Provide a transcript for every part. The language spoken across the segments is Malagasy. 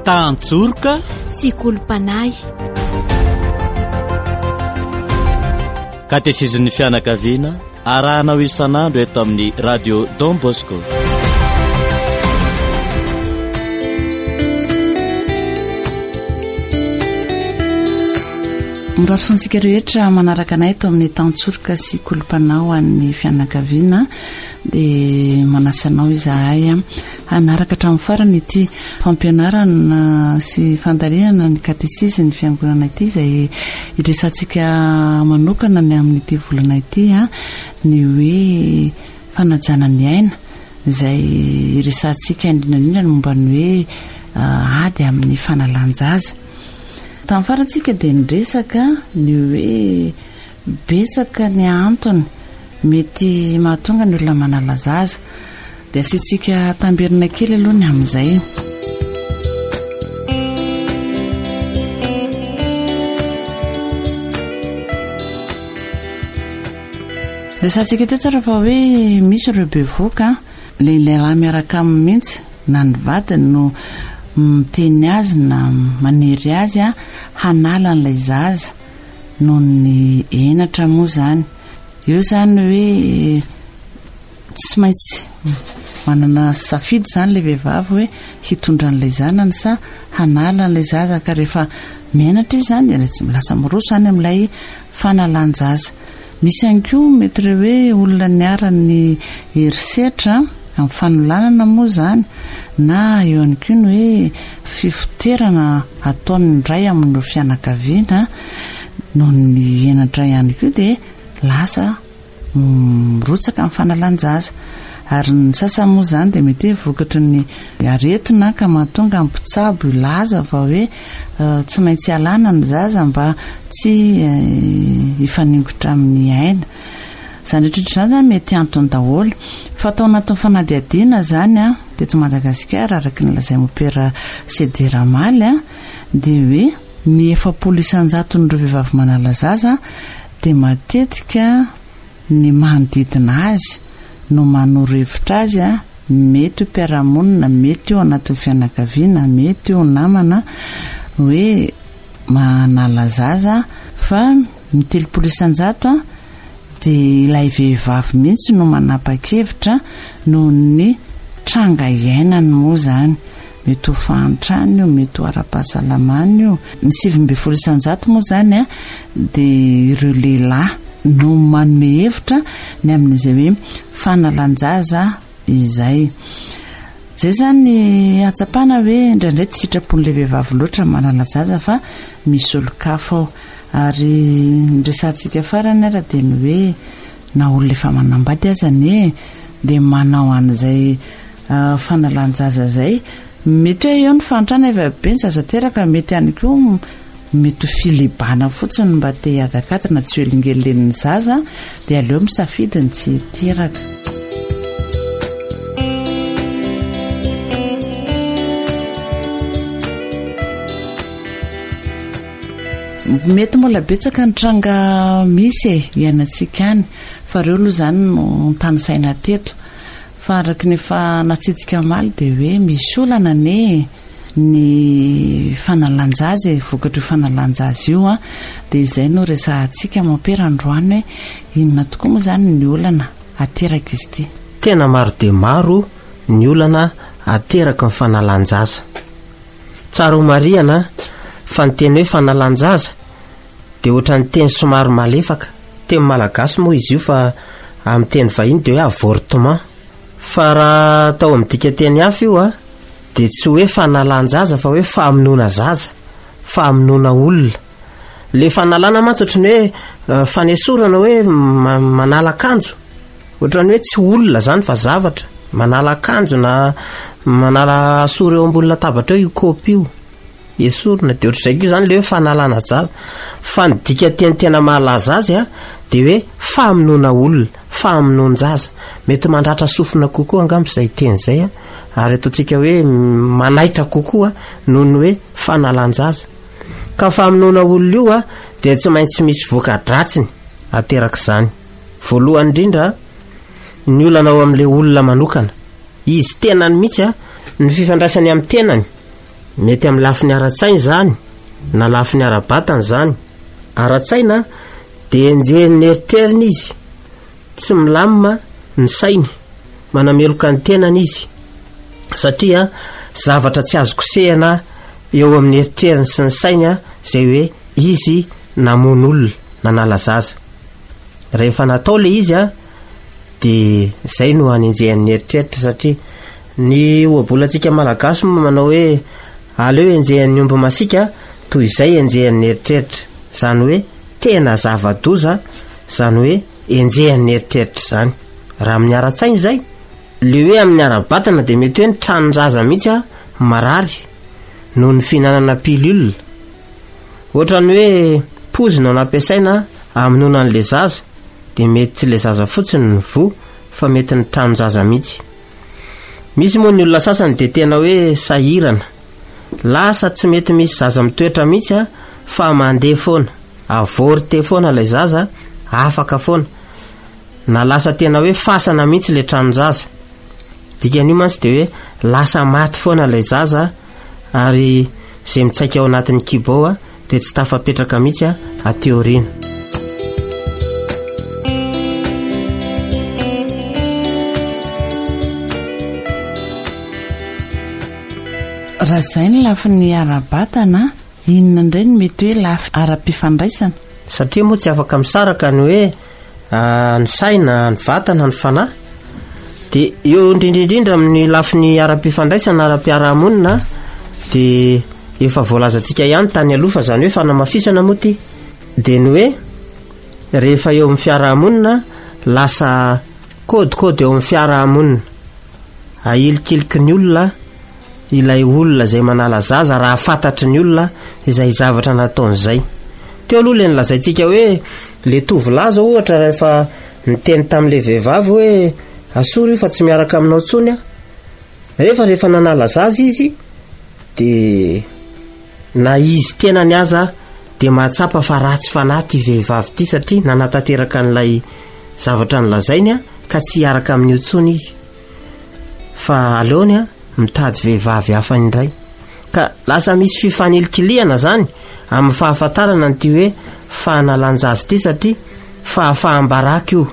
Tantsorika sy Kolopanahy. Katezizin'ny fianakaviana arahanao isan'andro eto amin'ny radio Don Bosco. Ndrafontsika rehetra manaraka anay eto amin'ny Tantsorika sy Kolopanahy ho an'ny fianakaviana dia manasanao izahay hanaraka hatramin'ny farany ity fampianarana sy fandariana ny katesizmy ny fiangonana ity izay iresantsika manokana ny amin'ity volana ity ny hoe fanajana ny aina izay iresantsika indrindra momba ny hoe ady amin'ny fanalanjaza. Tamin'ny farantsika dia niresaka ny hoe besaka ny antony mety mahatonga ny olona manala zaza dia asiantsika tambirina kely aloha ny amin'izay. Resantsika teto tsara fa hoe misy ireo bevoka lehilahy miaraka amin'ny mihitsy na ny vadiny no miteny azy na manery azy hanala n'ilay zaza noho ny enatra moa zany. Eo zany hoe tsy maintsy manana safidy zany ilay vehivavy hoe hitondra n'ilay zanany sa hanala n'ilay zaza ka rehefa menatra izy zany dia lasa miroso zany amin'ilay fanalan-jaza. Misy ihany koa mety ireo hoe olona niarany herisetra amin'ny fanolanana moa zany na eo ihany koa ny hoe fifiterana ataon'ny ray amin'ny fianakaviana noho ny enatra ihany koa dia lasa mirotsaka amin'ny fanalan-jaza. Ary ny sasa moa zany dia mety hoe vokatry ny aretina ka mahatonga mpitsabo ilaza fa hoe tsy maintsy alana ny zaza mba tsy hifaningotra amin'ny aina. Zany rehetra zany mety antony daholo fa atao anatin'ny fanadihadiana zany teto Madagasikara araka ny lazay mopera Sederamaly dia hoe ny 700 n'ireo vehivavy manala zaza dia matetika ny manodidina azy no manoro-hevitra azy mety ho mpiara-monina, mety eo anatin'ny fianakaviana, mety eo namana hoe manala zaza fa ny 300 dia ilay vehivavy mihitsy no manapa-kevitra noho ny tranga iainany moa zany. Mety ho fahantrany io, mety ho ara-pahasalamany io. Ny 700 moa zany dia ireo lehilahy no manome hevitra ny amin'izay hoe fanalan-jaza izay. Zay zany atsapana hoe indraindray tsy sitrapon'ilay vehivavy loatra manala zaza fa misy olon-kafa ao. Ary resantsika farany ara dia ny hoe na olona efa manambady azany dia manao an'izay fanalan-jaza zay. Mety hoe eo ny fantrana efa be ny zaza teraka, mety ihany koa mety ho filibana fotsiny mba te hiadakadina tsy hoelingelen'ny zaza dia aleo misafidy ny tsy teraka. Mety mbola betsaka ny tranga misy ianatsika any fa ireo aloha zany no tany saina teto fa araka ny efa natsidika maly dia hoe misy olana ny fanalan-jaza vokatry fanalan-jaza io dia izay no resahantsika mampera androany hoe inona tokoa moa zany ny olana ateraka izy ity. Tena maro dia maro ny olana ateraka ny fanalan-jaza. Tsara ho marihana fa ny teny hoe fanalan-jaza dia ohatra ny teny somary malefaka. Teny malagasy moa izy io fa amin'ny teny vahiny dia hoe avortement. Fa raha tao amin'ny dika teny hafa io dia tsy hoe fanalan-jaza fa hoe fahamonoana zaza, fahamonoana olona. Le fanalana mantsy ohatrany hoe fanesorana hoe manala akanjo, ohatrany hoe tsy olona zany fa zavatra, manala akanjo na manala soro eo ambony latabatra eo io kopy io esorina dia ohatr'izay koa zany le hoe fanalana zaza. Fa ny dika teny tena mahalaza azy dia hoe fahamonoana olona, fahamonoan-jaza. Mety mandratra sofina kokoa angamba izay teny izay ary ataontsika hoe manaitra kokoa noho ny hoe fanalan-jaza. Ka fahamonoana olona io dia tsy maintsy misy voka-dratsiny ateraka izany. Voalohany indrindra ny olana ao amin'ilay olona manokana, izy tenany mihitsy ny fifandraisany amin'ny tenany mety amin'ny lafiny ara-tsainy zany na lafiny ara-batana zany. Ara-tsaina dia enjehin'ny eritreriny izy, tsy milamima ny sainy, manameloka ny tenany izy, satria zavatra tsy azo kosehana eo amin'ny eritreriny sy ny sainy zay hoe izy namono olona na nalazaza. Rehefa natao le izy dia zay no anenjehan'ny eritreritra, satria ny oabolatsika malagasy manao hoe aleo enjehan'ny omby masika toy izay enjehan'ny eritreritra, zany hoe tena zava-doza, zany hoe enjehan'ny eritreritra zany. Raha amin'ny ara-tsainy zay, le hoe amin'ny ara-batana dia mety hoe ny tranon-jaza mihitsy marary noho ny fihinanana pilule. Ohatrany hoe pozina no ampiasaina hamonoana an'le zaza, dia mety tsy le zaza fotsiny ny vo, fa mety ny tranon-jaza mihitsy. Misy moa ny olona sasany dia tena hoe sahirana, lasa tsy mety misy zaza mitoetra mihitsy fa mandeha foana, avory foana ilay zaza, afaka foana, na lasa tena hoe fasana mihitsy le tranon-jaza. Dikan'io mantsy dia hoe lasa maty foana ilay zaza, ary izay mitsaika ao anatin'ny kibao dia tsy tafapetraka mihitsy aty aoriana. Raha izay ny lafiny ara-batana, inona indray no mety hoe lafy ara-pifandraisana? Satria moa tsy afaka misaraka ny hoe ny saina, ny vatana, ny fanahy. Dia eo indrindraindrindra amin'ny lafiny ara-pifandraisana, ara-piarahamonina, dia efa voalazantsika ihany tany aloha, zany hoe fanamafisana moa ty. Dia ny hoe rehefa eo amin'ny fiarahamonina lasa kôdikôdy eo amin'ny fiarahamonina, ahilikiliky ny olona ilay olona zay manala zaza raha fantatry ny olona izay zavatra nataon'izay. Teo aloha le nilazaintsika hoe le tovolahy zao ohatra rehefa niteny tamin'le vehivavy hoe asoro io fa tsy miaraka aminao tsony rehefa nanala zaza izy dia na izy tena ny aza dia mahatsapa fa ratsy fanaty vehivavy ty, satria nanatateraka n'ilay zavatra nilazainy ka tsy hiaraka amin'io tsony izy, fa aleony mitady vehivavy hafa indray. Ka lasa misy fifanelikiliana zany amin'ny fahafantarana nyty hoe fahanalanjazy ty, satria fahafahambaraka io.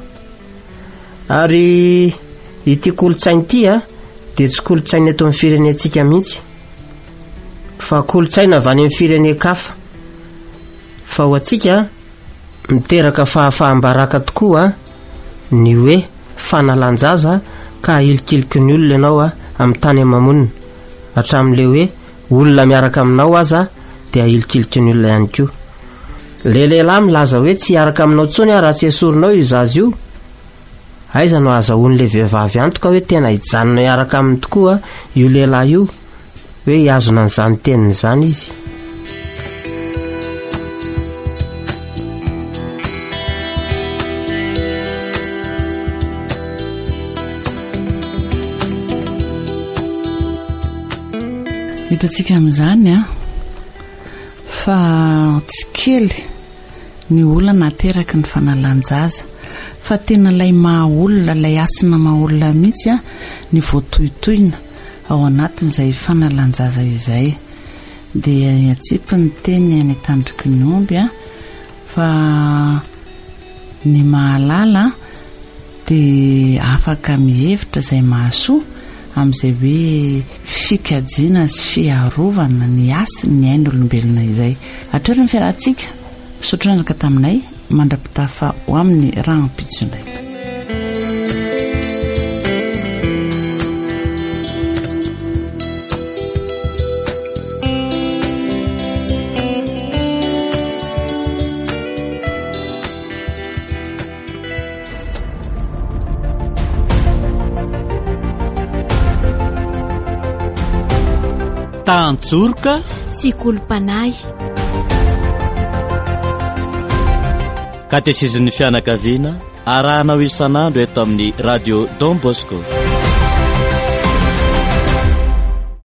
Ary ity kolotsainy ity dia tsy kolotsainy eto amin'ny firenentsika mihitsy, fa kolotsaina avy any amin'ny firenen-kafa. Fa ho antsika miteraka fahafahambaraka tokoa ny hoe fanalanjaza ka ahilikiliky ny olona ianao amin'ny tany amamonina, hatramin'le hoe olona miaraka aminao aza dia ahilikiliky ny olona ihany koa. Le lehilahy milaza hoe tsy hiaraka aminao tsony raha tsy esorinao io zaza io, aiza no azahoan'le vehivavy antoka hoe tena hijanona hiaraka aminy tokoa io lehilahy io, hoe hiazona n'izany teniny izany izy. Hitantsika amin'izany fa tsy kely ny olona nateraky ny fanalanjaza, fa tena ilay mahaolona, ilay asina mahaolona mihitsy ny voatohitohina ao anatin'izay fanalanjaza izay. Dia atsipy ny teny any tandriky ny omby fa ny mahalala dia afaka mihevitra izay mahasoa amin'izay hoe fikajiana sy fiarovana ny asiny ny ain'olombelona izay. Hatreo ny fiarahantsika misotranaka taminay mandra-pitafa ho amin'ny rano-pitsonay. Tantsorika sy kolompanay. Katesezin'ny fianakaviana arahanao isan'andro eto amin'ny radio Don Bosco.